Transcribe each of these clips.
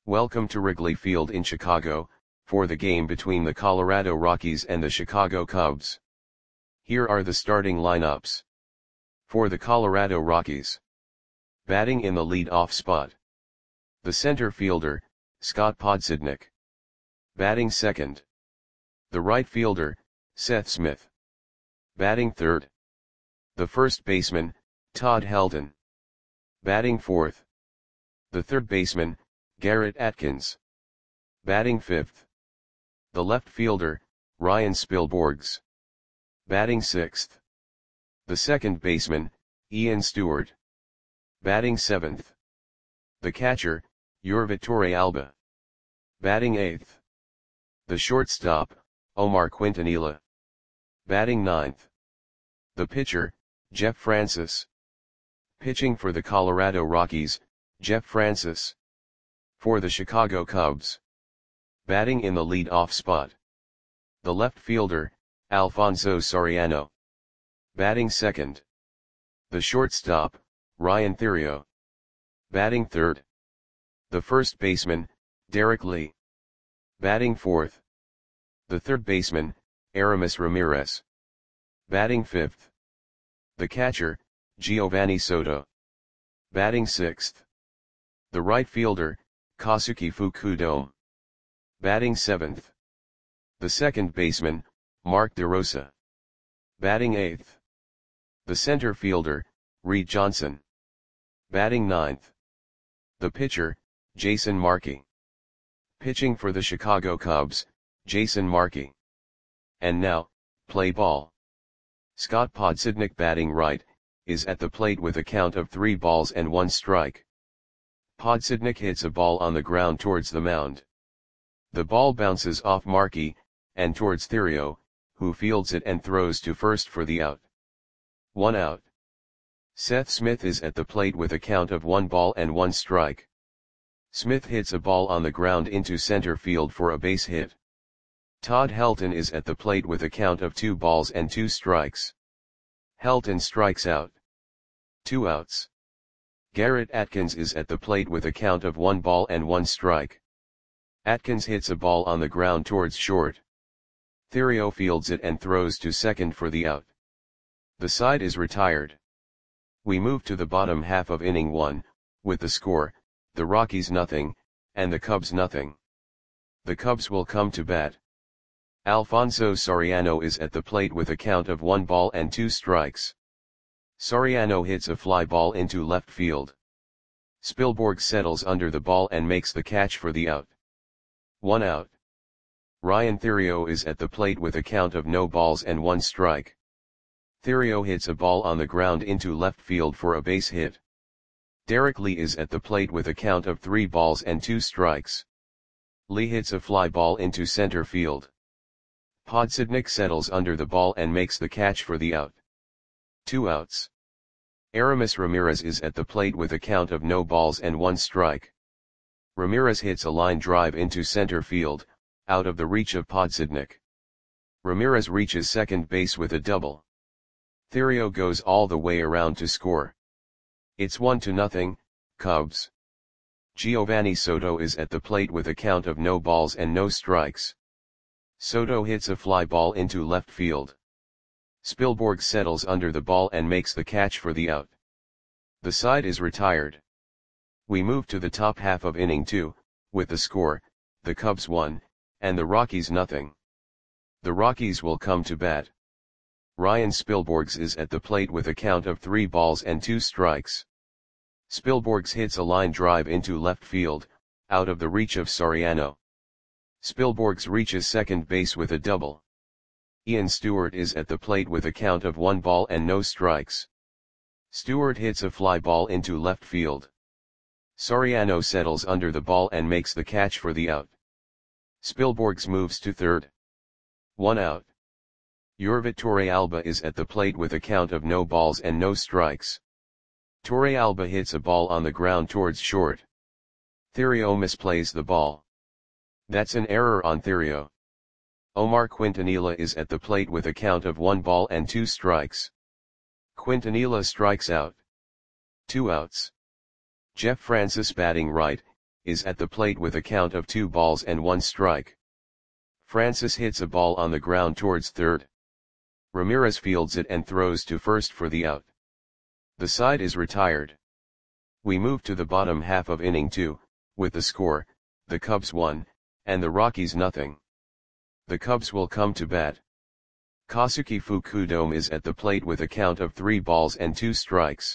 Welcome to Wrigley Field in Chicago, for the game between the Colorado Rockies and the Chicago Cubs. Here are the starting lineups. For the Colorado Rockies. Batting in the lead-off spot. The center fielder, Scott Podsednik. Batting second. The right fielder, Seth Smith. Batting third. The first baseman, Todd Helton. Batting fourth. The third baseman, Garrett Atkins. Batting fifth. The left fielder, Ryan Spilborghs. Batting sixth. The second baseman, Ian Stewart. Batting seventh. The catcher, Yorvi Torrealba. Batting eighth. The shortstop, Omar Quintanilla. Batting ninth. The pitcher, Jeff Francis. Pitching for the Colorado Rockies, Jeff Francis. For the Chicago Cubs. Batting in the lead-off spot. The left fielder, Alfonso Soriano. Batting second. The shortstop, Ryan Theriot. Batting third. The first baseman, Derek Lee. Batting fourth. The third baseman, Aramis Ramirez. Batting fifth. The catcher, Giovanni Soto. Batting sixth. The right fielder, Kazuki Fukudome. Batting seventh. The second baseman, Mark DeRosa. Batting eighth. The center fielder, Reed Johnson. Batting ninth. The pitcher, Jason Markey. Pitching for the Chicago Cubs, Jason Markey. And now, play ball. Scott Podsednik batting right, is at the plate with a count of 3 balls and 1 strike. Podsednik hits a ball on the ground towards the mound. The ball bounces off Markey, and towards Theriot, who fields it and throws to first for the out. 1 out. Seth Smith is at the plate with a count of 1 ball and 1 strike. Smith hits a ball on the ground into center field for a base hit. Todd Helton is at the plate with a count of 2 balls and 2 strikes. Helton strikes out. 2 outs. Garrett Atkins is at the plate with a count of 1 ball and 1 strike. Atkins hits a ball on the ground towards short. Theriot fields it and throws to second for the out. The side is retired. We move to the bottom half of inning 1, with the score, the Rockies nothing, and the Cubs nothing. The Cubs will come to bat. Alfonso Soriano is at the plate with a count of 1 ball and 2 strikes. Soriano hits a fly ball into left field. Spilborghs settles under the ball and makes the catch for the out. 1 out. Ryan Theriot is at the plate with a count of no balls and 1 strike. Theriot hits a ball on the ground into left field for a base hit. Derek Lee is at the plate with a count of 3 balls and 2 strikes. Lee hits a fly ball into center field. Podsednik settles under the ball and makes the catch for the out. 2 outs. Aramis Ramirez is at the plate with a count of no balls and 1 strike. Ramirez hits a line drive into center field, out of the reach of Podsednik. Ramirez reaches second base with a double. Theriot goes all the way around to score. It's 1-0, Cubs. Giovanni Soto is at the plate with a count of no balls and no strikes. Soto hits a fly ball into left field. Spilborghs settles under the ball and makes the catch for the out. The side is retired. We move to the top half of inning 2, with the score, the Cubs 1, and the Rockies nothing. The Rockies will come to bat. Ryan Spilborghs is at the plate with a count of 3 balls and 2 strikes. Spilborghs hits a line drive into left field, out of the reach of Soriano. Spilborghs reaches second base with a double. Ian Stewart is at the plate with a count of 1 ball and no strikes. Stewart hits a fly ball into left field. Soriano settles under the ball and makes the catch for the out. Spilborghs moves to third. 1 out. Yorvi Torrealba is at the plate with a count of no balls and no strikes. Torrealba hits a ball on the ground towards short. Theriot misplays the ball. That's an error on Theriot. Omar Quintanilla is at the plate with a count of 1 ball and 2 strikes. Quintanilla strikes out. 2 outs. Jeff Francis batting right, is at the plate with a count of 2 balls and 1 strike. Francis hits a ball on the ground towards third. Ramirez fields it and throws to first for the out. The side is retired. We move to the bottom half of inning 2, with the score, the Cubs 1, and the Rockies nothing. The Cubs will come to bat. Kosuke Fukudome is at the plate with a count of 3 balls and 2 strikes.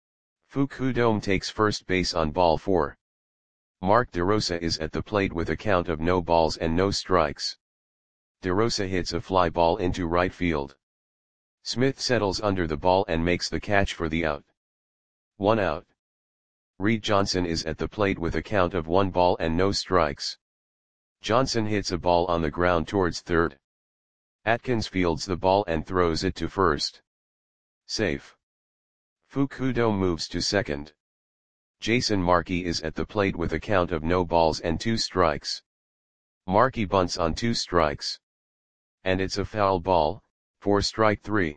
Fukudome takes first base on ball 4. Mark DeRosa is at the plate with a count of no balls and no strikes. DeRosa hits a fly ball into right field. Smith settles under the ball and makes the catch for the out. 1 out. Reed Johnson is at the plate with a count of 1 ball and no strikes. Johnson hits a ball on the ground towards third. Atkins fields the ball and throws it to first. Safe. Fukudome moves to second. Jason Markey is at the plate with a count of no balls and 2 strikes. Markey bunts on 2 strikes. And it's a foul ball, for strike 3.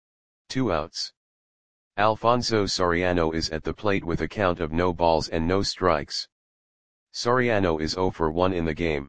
2 outs. Alfonso Soriano is at the plate with a count of no balls and no strikes. Soriano is 0 for 1 in the game.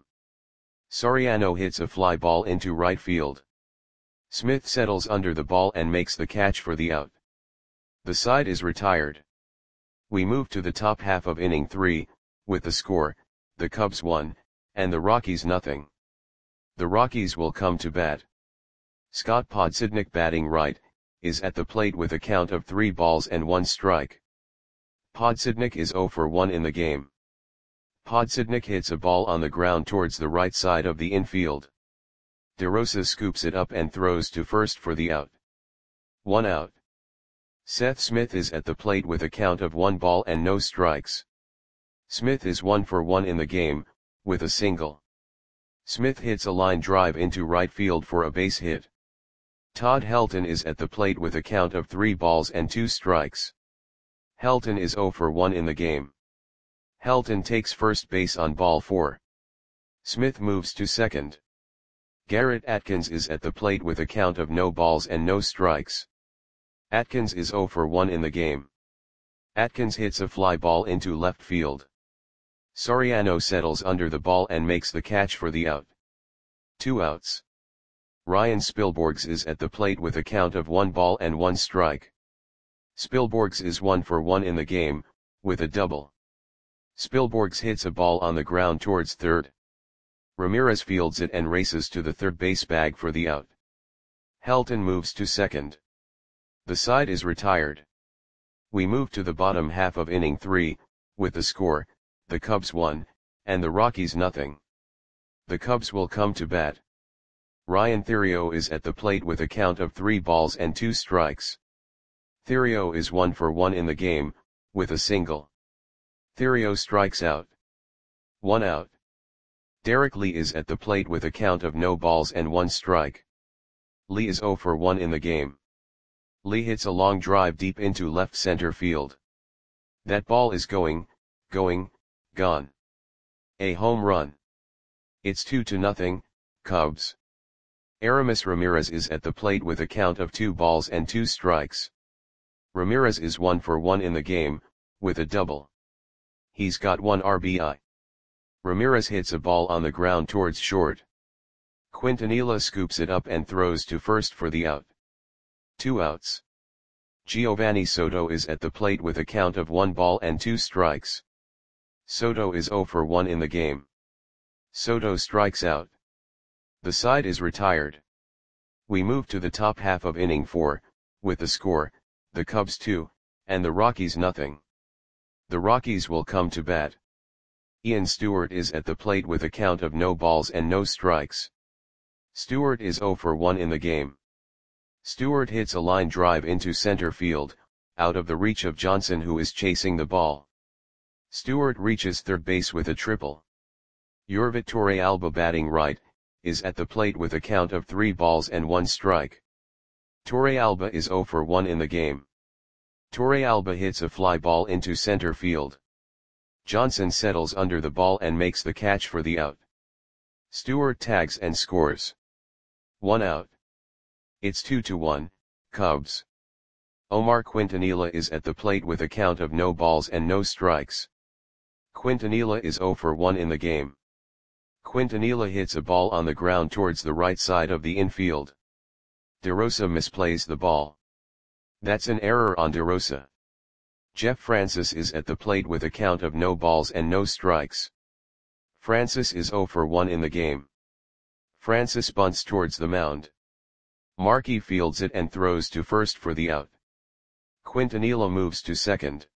Soriano hits a fly ball into right field. Smith settles under the ball and makes the catch for the out. The side is retired. We move to the top half of inning 3, with the score, the Cubs 1, and the Rockies nothing. The Rockies will come to bat. Scott Podsednik, batting right, is at the plate with a count of 3 balls and 1 strike. Podsednik is 0 for 1 in the game. Podsednik hits a ball on the ground towards the right side of the infield. DeRosa scoops it up and throws to first for the out. 1 out. Seth Smith is at the plate with a count of 1 ball and no strikes. Smith is 1 for 1 in the game, with a single. Smith hits a line drive into right field for a base hit. Todd Helton is at the plate with a count of 3 balls and 2 strikes. Helton is 0 for 1 in the game. Helton takes first base on ball 4. Smith moves to second. Garrett Atkins is at the plate with a count of no balls and no strikes. Atkins is 0 for 1 in the game. Atkins hits a fly ball into left field. Soriano settles under the ball and makes the catch for the out. 2 outs. Ryan Spilborghs is at the plate with a count of 1 ball and 1 strike. Spilborghs is 1 for 1 in the game, with a double. Spilborghs hits a ball on the ground towards third. Ramirez fields it and races to the third base bag for the out. Helton moves to second. The side is retired. We move to the bottom half of inning 3, with the score, the Cubs 1, and the Rockies nothing. The Cubs will come to bat. Ryan Theriot is at the plate with a count of 3 balls and 2 strikes. Theriot is 1 for 1 in the game, with a single. Theriot strikes out. 1 out. Derek Lee is at the plate with a count of no balls and 1 strike. Lee is 0 for 1 in the game. Lee hits a long drive deep into left center field. That ball is gone. A home run. It's 2-0, Cubs. Aramis Ramirez is at the plate with a count of 2 balls and 2 strikes. Ramirez is 1 for 1 in the game, with a double. He's got 1 RBI. Ramirez hits a ball on the ground towards short. Quintanilla scoops it up and throws to first for the out. 2 outs. Giovanni Soto is at the plate with a count of 1 ball and 2 strikes. Soto is 0 for 1 in the game. Soto strikes out. The side is retired. We move to the top half of inning 4, with the score, the Cubs 2, and the Rockies nothing. The Rockies will come to bat. Ian Stewart is at the plate with a count of no balls and no strikes. Stewart is 0 for 1 in the game. Stewart hits a line drive into center field, out of the reach of Johnson, who is chasing the ball. Stewart reaches third base with a triple. Yorvit Torrealba, batting right, is at the plate with a count of 3 balls and 1 strike. Torrealba is 0 for 1 in the game. Torrealba hits a fly ball into center field. Johnson settles under the ball and makes the catch for the out. Stewart tags and scores. 1 out. It's 2-1, Cubs. Omar Quintanilla is at the plate with a count of no balls and no strikes. Quintanilla is 0 for 1 in the game. Quintanilla hits a ball on the ground towards the right side of the infield. DeRosa misplays the ball. That's an error on DeRosa. Jeff Francis is at the plate with a count of no balls and no strikes. Francis is 0 for 1 in the game. Francis bunts towards the mound. Markey fields it and throws to first for the out. Quintanilla moves to second.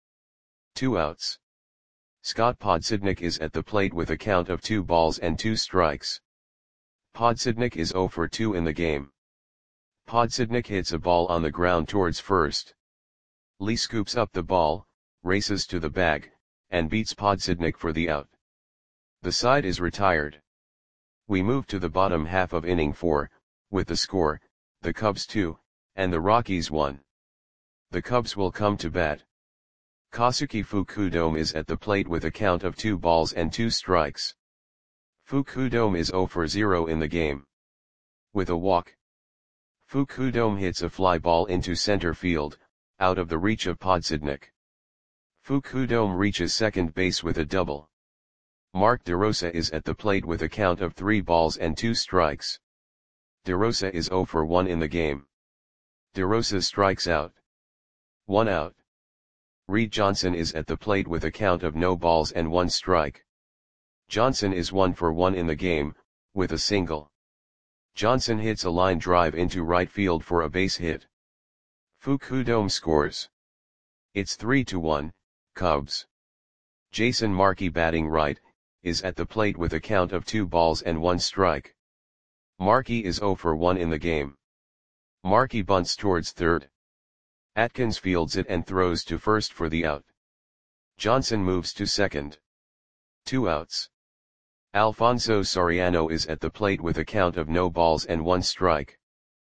2 outs. Scott Podsednik is at the plate with a count of 2 balls and 2 strikes. Podsednik is 0 for 2 in the game. Podsednik hits a ball on the ground towards first. Lee scoops up the ball, races to the bag, and beats Podsednik for the out. The side is retired. We move to the bottom half of inning 4, with the score, the Cubs 2, and the Rockies 1. The Cubs will come to bat. Kosuke Fukudome is at the plate with a count of 2 balls and 2 strikes. Fukudome is 0 for 0 in the game. With a walk, Fukudome hits a fly ball into center field, out of the reach of Podsednik. Fukudome reaches second base with a double. Mark DeRosa is at the plate with a count of 3 balls and 2 strikes. DeRosa is 0 for 1 in the game. DeRosa strikes out. 1 out. Reed Johnson is at the plate with a count of no balls and 1 strike. Johnson is 1 for 1 in the game, with a single. Johnson hits a line drive into right field for a base hit. Fukudome scores. It's 3-1, Cubs. Jason Markey, batting right, is at the plate with a count of 2 balls and 1 strike. Markey is 0 for 1 in the game. Markey bunts towards third. Atkins fields it and throws to first for the out. Johnson moves to second. 2 outs. Alfonso Soriano is at the plate with a count of no balls and 1 strike.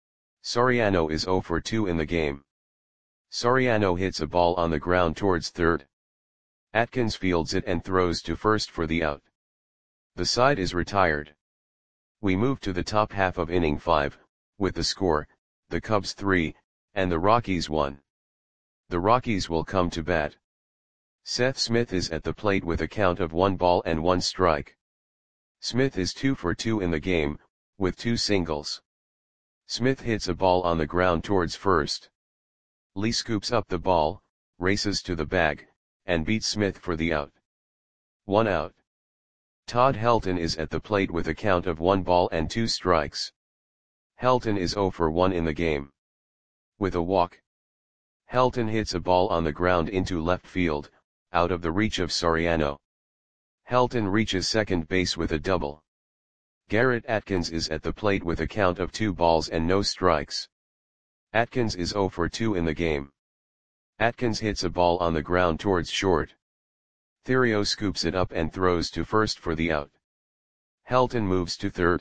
Soriano is 0 for 2 in the game. Soriano hits a ball on the ground towards third. Atkins fields it and throws to first for the out. The side is retired. We move to the top half of inning 5, with the score, the Cubs 3, and the Rockies 1. The Rockies will come to bat. Seth Smith is at the plate with a count of 1 ball and 1 strike. Smith is 2 for 2 in the game, with 2 singles. Smith hits a ball on the ground towards first. Lee scoops up the ball, races to the bag, and beats Smith for the out. 1 out. Todd Helton is at the plate with a count of 1 ball and 2 strikes. Helton is 0 for 1 in the game. With a walk, Helton hits a ball on the ground into left field, out of the reach of Soriano. Helton reaches second base with a double. Garrett Atkins is at the plate with a count of 2 balls and no strikes. Atkins is 0 for 2 in the game. Atkins hits a ball on the ground towards short. Theriot scoops it up and throws to first for the out. Helton moves to third.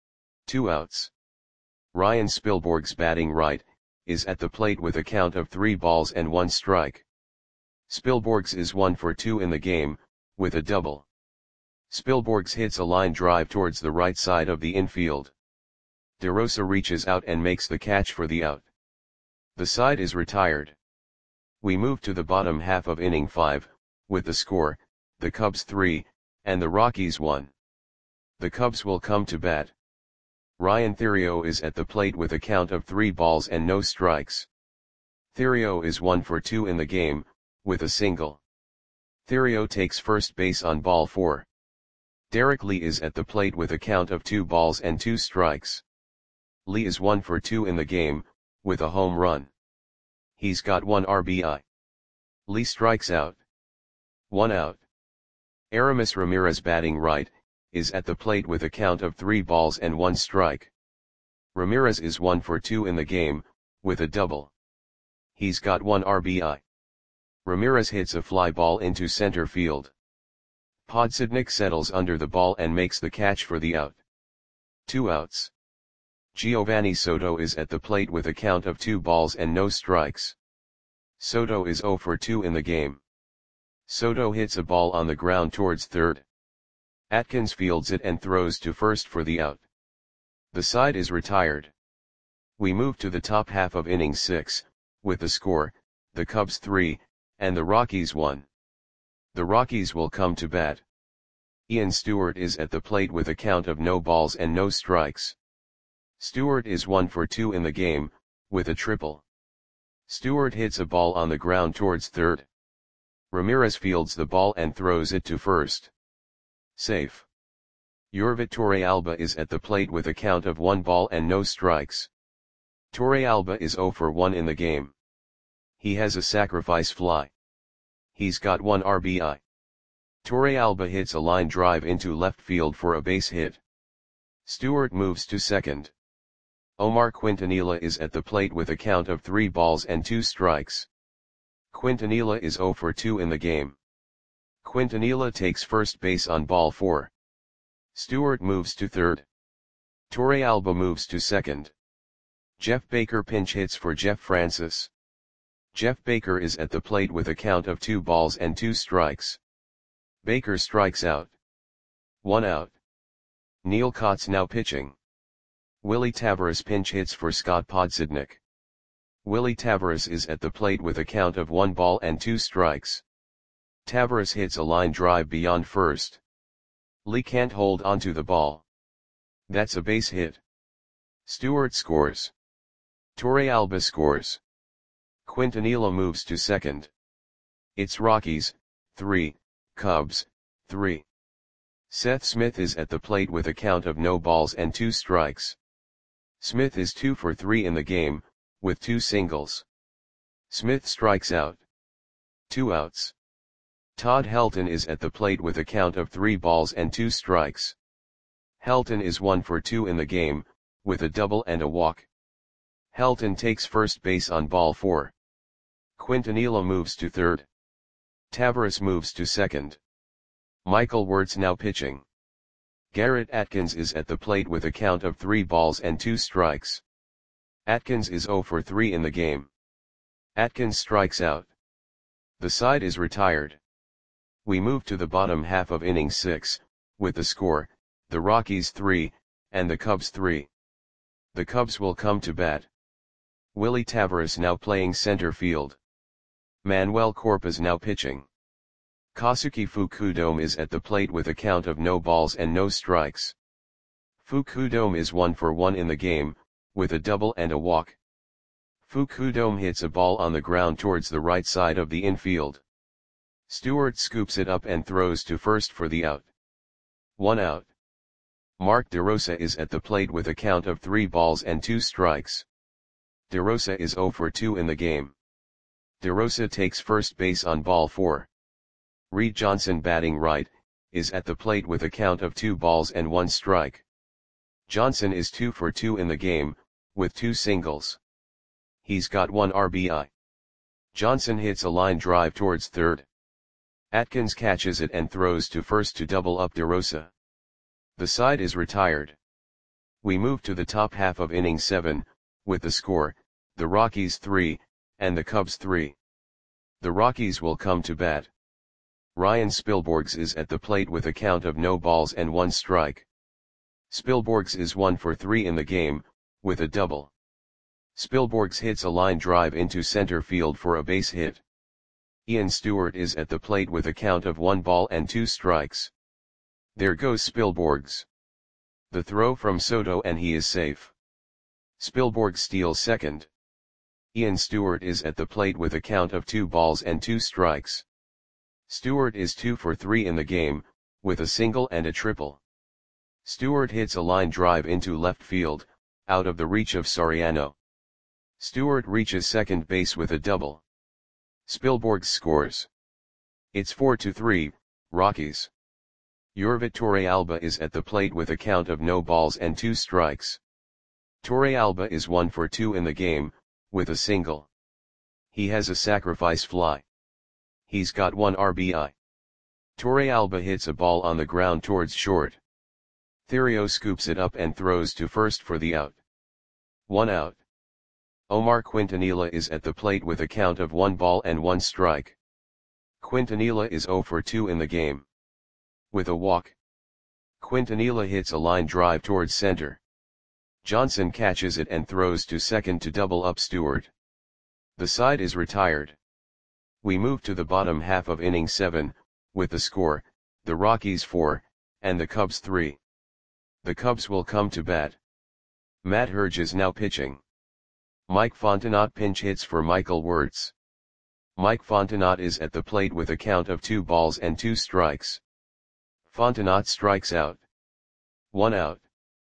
2 outs. Ryan Spilborghs, batting right, is at the plate with a count of 3 balls and 1 strike. Spilborghs is 1 for 2 in the game, with a double. Spilborghs hits a line drive towards the right side of the infield. DeRosa reaches out and makes the catch for the out. The side is retired. We move to the bottom half of inning 5, with the score, the Cubs 3, and the Rockies 1. The Cubs will come to bat. Ryan Theriot is at the plate with a count of 3 balls and no strikes. Theriot is 1 for 2 in the game, with a single. Theriot takes first base on ball 4. Derek Lee is at the plate with a count of 2 balls and 2 strikes. Lee is 1 for 2 in the game, with a home run. He's got 1 RBI. Lee strikes out. 1 out. Aramis Ramirez, batting right, is at the plate with a count of 3 balls and 1 strike. Ramirez is 1 for 2 in the game, with a double. He's got 1 RBI. Ramirez hits a fly ball into center field. Podsednik settles under the ball and makes the catch for the out. 2 outs. Giovanni Soto is at the plate with a count of 2 balls and no strikes. Soto is 0 for 2 in the game. Soto hits a ball on the ground towards third. Atkins fields it and throws to first for the out. The side is retired. We move to the top half of inning 6, with the score, the Cubs 3, and the Rockies 1. The Rockies will come to bat. Ian Stewart is at the plate with a count of no balls and no strikes. Stewart is 1 for 2 in the game, with a triple. Stewart hits a ball on the ground towards third. Ramirez fields the ball and throws it to first. Safe. Yorvit Torrealba is at the plate with a count of 1 ball and no strikes. Torrealba is 0 for 1 in the game. He has a sacrifice fly. He's got 1 RBI. Torrealba hits a line drive into left field for a base hit. Stewart moves to second. Omar Quintanilla is at the plate with a count of 3 balls and 2 strikes. Quintanilla is 0 for 2 in the game. Quintanilla takes first base on ball 4. Stewart moves to third. Torrealba moves to second. Jeff Baker pinch hits for Jeff Francis. Jeff Baker is at the plate with a count of 2 balls and 2 strikes. Baker strikes out. 1 out. Neil Kotz now pitching. Willie Tavares pinch hits for Scott Podsednik. Willie Tavares is at the plate with a count of 1 ball and 2 strikes. Tavares hits a line drive beyond first. Lee can't hold onto the ball. That's a base hit. Stewart scores. Torrealba scores. Quintanilla moves to second. It's Rockies, 3, Cubs, 3. Seth Smith is at the plate with a count of no balls and 2 strikes. Smith is 2 for 3 in the game, with 2 singles. Smith strikes out. 2 outs. Todd Helton is at the plate with a count of 3 balls and 2 strikes. Helton is 1 for 2 in the game, with a double and a walk. Helton takes first base on ball 4. Quintanilla moves to third. Tavares moves to second. Michael Wirtz now pitching. Garrett Atkins is at the plate with a count of 3 balls and 2 strikes. Atkins is 0 for 3 in the game. Atkins strikes out. The side is retired. We move to the bottom half of inning 6, with the score, the Rockies 3, and the Cubs 3. The Cubs will come to bat. Willie Tavares now playing center field. Manuel Corpus now pitching. Kosuke Fukudome is at the plate with a count of no balls and no strikes. Fukudome is 1 for 1 in the game, with a double and a walk. Fukudome hits a ball on the ground towards the right side of the infield. Stewart scoops it up and throws to first for the out. 1 out. Mark DeRosa is at the plate with a count of 3 balls and 2 strikes. DeRosa is 0 for 2 in the game. DeRosa takes first base on ball 4. Reed Johnson batting right, is at the plate with a count of 2 balls and 1 strike. Johnson is 2 for 2 in the game, with 2 singles. He's got 1 RBI. Johnson hits a line drive towards third. Atkins catches it and throws to first to double up DeRosa. The side is retired. We move to the top half of inning 7, with the score, the Rockies 3, and the Cubs 3. The Rockies will come to bat. Ryan Spilborghs is at the plate with a count of no balls and 1 strike. Spilborghs is 1 for 3 in the game, with a double. Spilborghs hits a line drive into center field for a base hit. Ian Stewart is at the plate with a count of 1 ball and 2 strikes. There goes Spilborghs. The throw from Soto and he is safe. Spilborghs steals second. Ian Stewart is at the plate with a count of 2 balls and 2 strikes. Stewart is 2 for 3 in the game, with a single and a triple. Stewart hits a line drive into left field, out of the reach of Soriano. Stewart reaches second base with a double. Spilborghs scores. It's 4-3, Rockies. Yorvit Torrealba is at the plate with a count of no balls and 2 strikes. Torrealba is 1 for 2 in the game, with a single. He has a sacrifice fly. He's got 1 RBI. Torrealba hits a ball on the ground towards short. Theriot scoops it up and throws to first for the out. 1 out. Omar Quintanilla is at the plate with a count of 1 ball and 1 strike. Quintanilla is 0 for 2 in the game. With a walk. Quintanilla hits a line drive towards center. Johnson catches it and throws to second to double up Stewart. The side is retired. We move to the bottom half of inning 7, with the score, the Rockies 4, and the Cubs 3. The Cubs will come to bat. Matt Herges now pitching. Mike Fontenot pinch hits for Michael Wirtz. Mike Fontenot is at the plate with a count of 2 balls and 2 strikes. Fontenot strikes out. 1 out.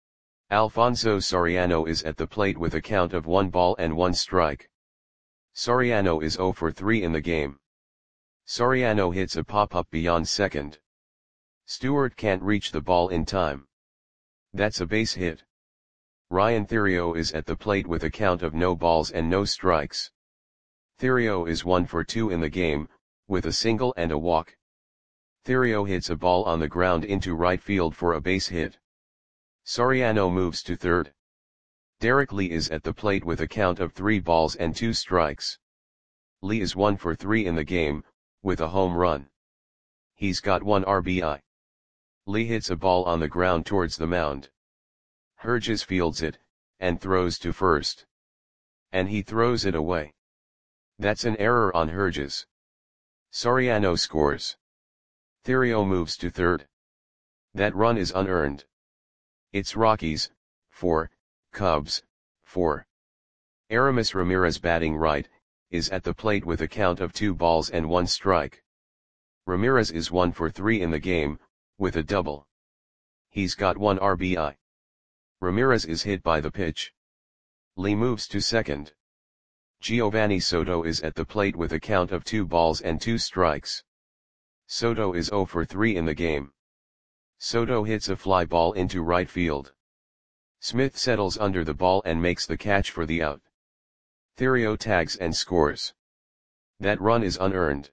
Alfonso Soriano is at the plate with a count of 1 ball and 1 strike. Soriano is 0 for 3 in the game. Soriano hits a pop-up beyond second. Stewart can't reach the ball in time. That's a base hit. Ryan Theriot is at the plate with a count of no balls and no strikes. Theriot is 1 for 2 in the game, with a single and a walk. Theriot hits a ball on the ground into right field for a base hit. Soriano moves to third. Derek Lee is at the plate with a count of 3 balls and 2 strikes. Lee is 1 for 3 in the game, with a home run. He's got 1 RBI. Lee hits a ball on the ground towards the mound. Herges fields it, and throws to first. And he throws it away. That's an error on Herges. Soriano scores. Theriot moves to third. That run is unearned. It's Rockies, 4, Cubs, 4. Aramis Ramirez batting right, is at the plate with a count of 2 balls and 1 strike. Ramirez is 1 for 3 in the game, with a double. He's got 1 RBI. Ramirez is hit by the pitch. Lee moves to second. Giovanni Soto is at the plate with a count of 2 balls and 2 strikes. Soto is 0 for 3 in the game. Soto hits a fly ball into right field. Smith settles under the ball and makes the catch for the out. Theriot tags and scores. That run is unearned.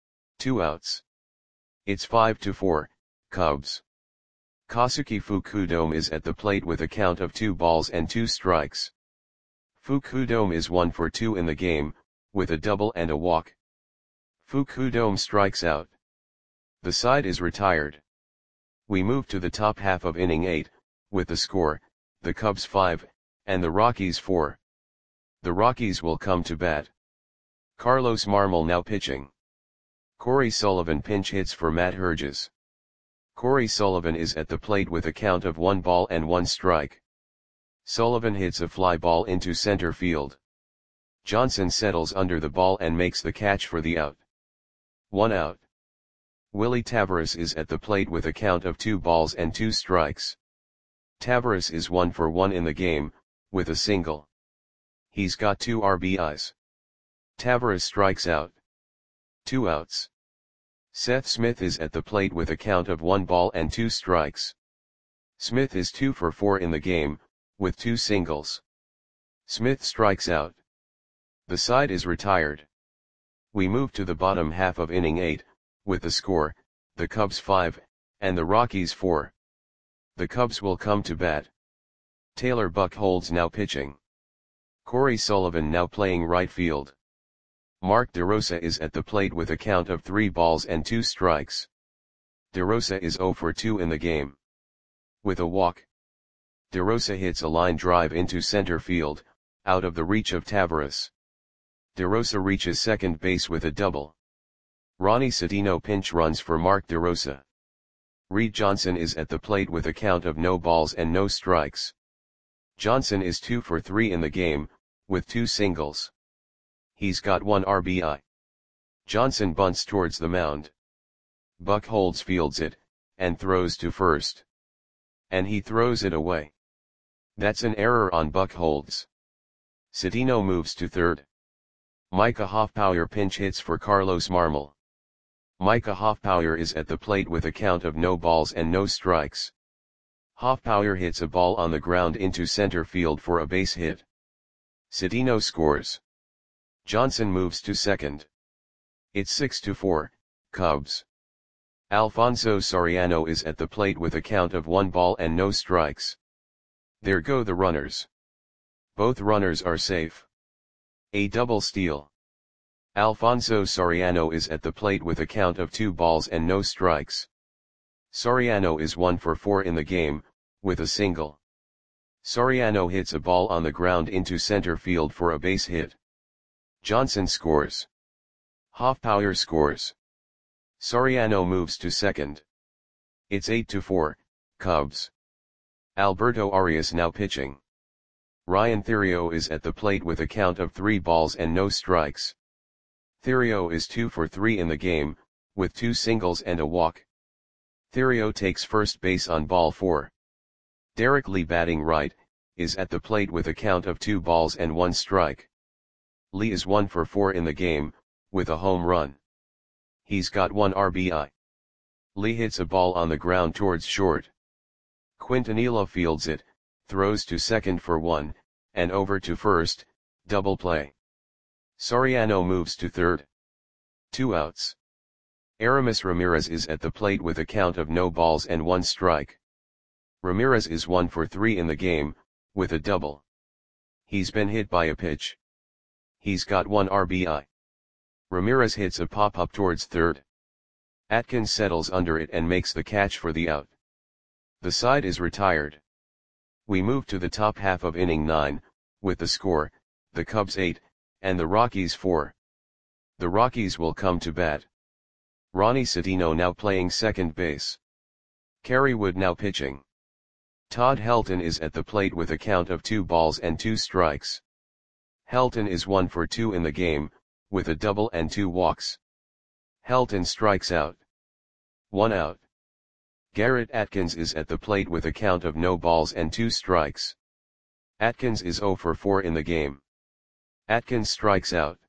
2 outs. It's 5-4, Cubs. Kosuke Fukudome is at the plate with a count of 2 balls and 2 strikes. Fukudome is 1 for 2 in the game, with a double and a walk. Fukudome strikes out. The side is retired. We move to the top half of inning 8, with the score, the Cubs 5, and the Rockies 4. The Rockies will come to bat. Carlos Marmol now pitching. Corey Sullivan pinch hits for Matt Herges. Corey Sullivan is at the plate with a count of 1 ball and 1 strike. Sullivan hits a fly ball into center field. Johnson settles under the ball and makes the catch for the out. 1 out. Willie Taveras is at the plate with a count of 2 balls and 2 strikes. Taveras is 1 for 1 in the game, with a single. He's got 2 RBIs. Taveras strikes out. 2 outs. Seth Smith is at the plate with a count of 1 ball and 2 strikes. Smith is 2 for 4 in the game, with 2 singles. Smith strikes out. The side is retired. We move to the bottom half of inning 8, with the score, the Cubs 5, and the Rockies 4. The Cubs will come to bat. Taylor Buchholz now pitching. Corey Sullivan now playing right field. Mark DeRosa is at the plate with a count of 3 balls and 2 strikes. DeRosa is 0 for 2 in the game. With a walk. DeRosa hits a line drive into center field, out of the reach of Taveras. DeRosa reaches second base with a double. Ronnie Cedeno pinch runs for Mark DeRosa. Reed Johnson is at the plate with a count of no balls and no strikes. Johnson is 2 for 3 in the game, with 2 singles. He's got 1 RBI. Johnson bunts towards the mound. Buchholz fields it, and throws to first. And he throws it away. That's an error on Buchholz. Cedeno moves to third. Micah Hoffpauir pinch hits for Carlos Marmol. Micah Hoffpauir is at the plate with a count of no balls and no strikes. Hoffpauir hits a ball on the ground into center field for a base hit. Cedeno scores. Johnson moves to second. It's 6-4, Cubs. Alfonso Soriano is at the plate with a count of 1 ball and no strikes. There go the runners. Both runners are safe. A double steal. Alfonso Soriano is at the plate with a count of 2 balls and no strikes. Soriano is 1 for 4 in the game, with a single. Soriano hits a ball on the ground into center field for a base hit. Johnson scores. Hoffpauir scores. Soriano moves to second. It's 8-4, Cubs. Alberto Arias now pitching. Ryan Theriot is at the plate with a count of 3 balls and no strikes. Theriot is 2 for 3 in the game, with 2 singles and a walk. Theriot takes first base on ball 4. Derek Lee batting right, is at the plate with a count of 2 balls and 1 strike. Lee is 1 for 4 in the game, with a home run. He's got 1 RBI. Lee hits a ball on the ground towards short. Quintanilla fields it, throws to second for 1, and over to first, double play. Soriano moves to third. 2 outs. Aramis Ramirez is at the plate with a count of no balls and 1 strike. Ramirez is 1 for 3 in the game, with a double. He's been hit by a pitch. He's got 1 RBI. Ramirez hits a pop-up towards third. Atkins settles under it and makes the catch for the out. The side is retired. We move to the top half of inning 9, with the score, the Cubs 8, and the Rockies 4. The Rockies will come to bat. Ronnie Citino now playing second base. Kerry Wood now pitching. Todd Helton is at the plate with a count of 2 balls and 2 strikes. Helton is 1 for 2 in the game, with a double and 2 walks. Helton strikes out. 1 out. Garrett Atkins is at the plate with a count of no balls and 2 strikes. Atkins is 0 for 4 in the game. Atkins strikes out.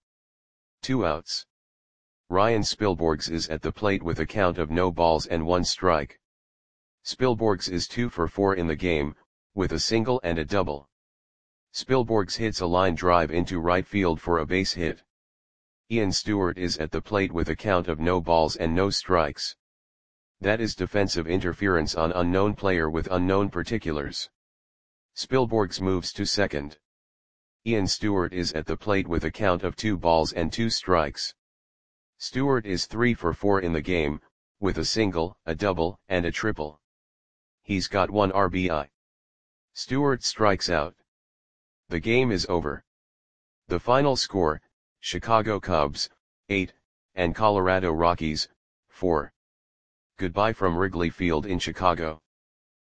2 outs. Ryan Spilborghs is at the plate with a count of no balls and 1 strike. Spilborghs is 2 for 4 in the game, with a single and a double. Spilborghs hits a line drive into right field for a base hit. Ian Stewart is at the plate with a count of no balls and no strikes. That is defensive interference on unknown player with unknown particulars. Spilborghs moves to second. Ian Stewart is at the plate with a count of 2 balls and 2 strikes. Stewart is 3 for 4 in the game, with a single, a double, and a triple. He's got 1 RBI. Stewart strikes out. The game is over. The final score, Chicago Cubs, 8, and Colorado Rockies, 4. Goodbye from Wrigley Field in Chicago.